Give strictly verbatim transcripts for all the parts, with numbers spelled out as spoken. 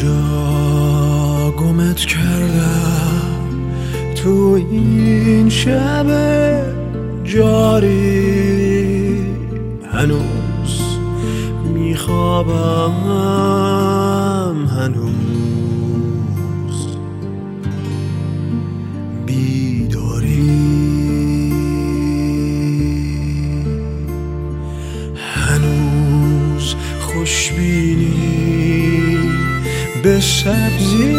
کجا گمت کردم تو این شب جاری، هنوز میخوابم، هنوز بیداری، هنوز خوشبینی به سبزی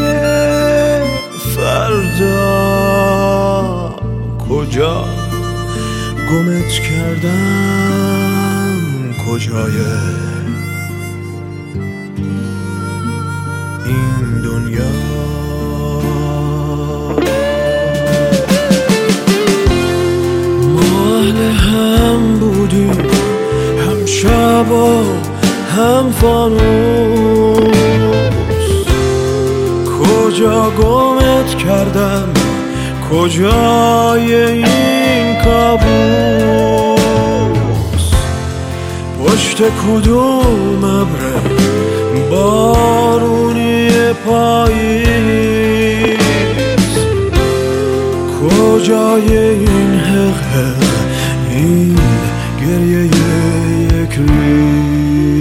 فردا. کجا گمت کردم، کجای این دنیا؟ ما اهل هم بودیم، هم شب و هم فانوس. کجا گمت کردم، کجای این کابوس؟ پشت کدوم ابر بارونی پاییز؟ کجای این حق، این گریه یک ریز؟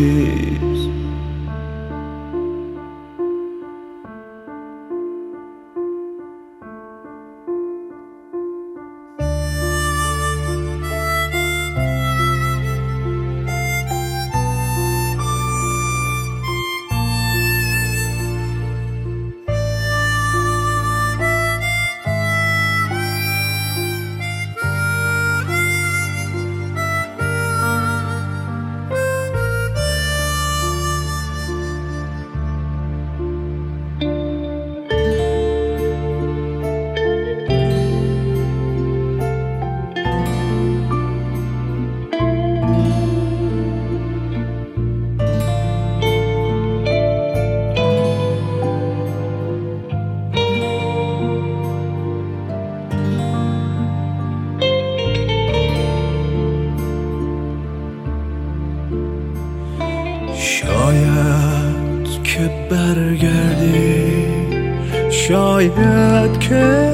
شاید که برگردی، شاید که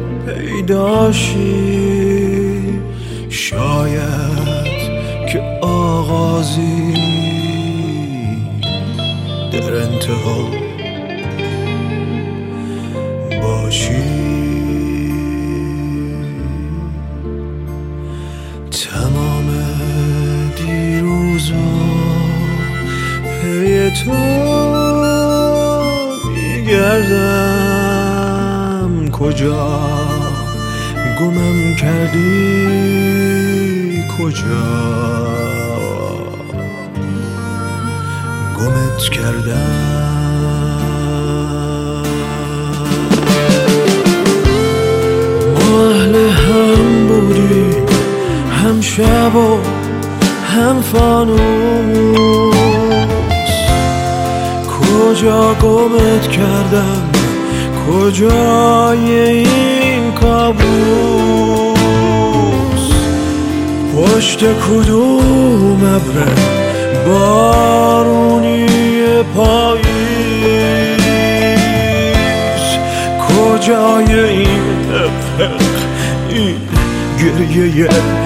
پیداشی، شاید که آغازی در انتها باشی. تمام دیروزا پی تو میگردم، کجا گمم کردی، کجا گمت کردم؟ ما اهل هم بودیم، هم شب و هم فانوس. کجا گمت کردم، کجای این کابوس؟ پشت کدوم ابر بارونی پاییز؟ کجای این افق، این گریه